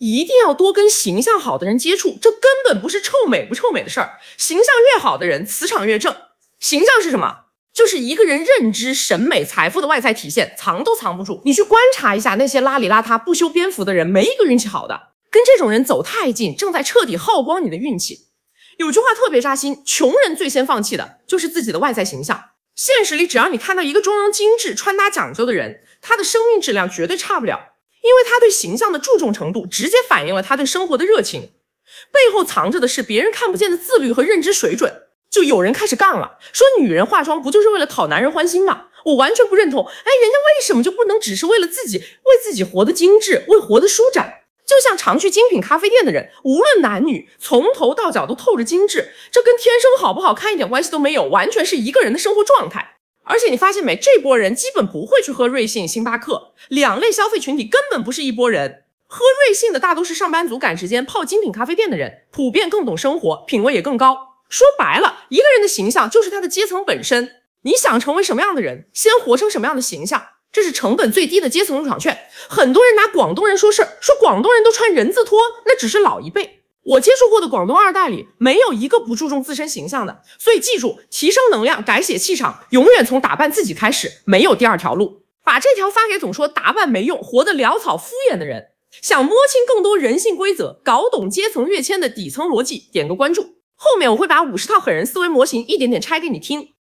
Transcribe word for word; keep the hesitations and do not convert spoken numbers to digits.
一定要多跟形象好的人接触，这根本不是臭美不臭美的事儿。形象越好的人，磁场越正。形象是什么？就是一个人认知、审美、财富的外在体现，藏都藏不住。你去观察一下那些邋里邋遢、不修边幅的人，没一个运气好的。跟这种人走太近，正在彻底耗光你的运气。有句话特别扎心，穷人最先放弃的就是自己的外在形象。现实里，只要你看到一个妆容精致、穿搭讲究的人，他的生命质量绝对差不了。因为他对形象的注重程度，直接反映了他对生活的热情。背后藏着的是别人看不见的自律和认知水准。就有人开始杠了，说女人化妆不就是为了讨男人欢心吗？我完全不认同。哎，人家为什么就不能只是为了自己，为自己活得精致，为活得舒展？就像常去精品咖啡店的人，无论男女，从头到脚都透着精致，这跟天生好不好看一点关系都没有，完全是一个人的生活状态。而且你发现没，这波人基本不会去喝瑞幸、星巴克，两类消费群体根本不是一波人。喝瑞幸的大都是上班族赶时间泡精品咖啡店的人，普遍更懂生活，品味也更高。说白了，一个人的形象就是他的阶层本身。你想成为什么样的人，先活成什么样的形象，这是成本最低的阶层入场券。很多人拿广东人说事儿，说广东人都穿人字拖，那只是老一辈。我接触过的广东二代里，没有一个不注重自身形象的。所以记住，提升能量、改写气场，永远从打扮自己开始，没有第二条路。把这条发给总说打扮没用、活得潦草敷衍的人。想摸清更多人性规则，搞懂阶层跃迁的底层逻辑，点个关注。后面我会把五十套狠人思维模型一点点拆给你听。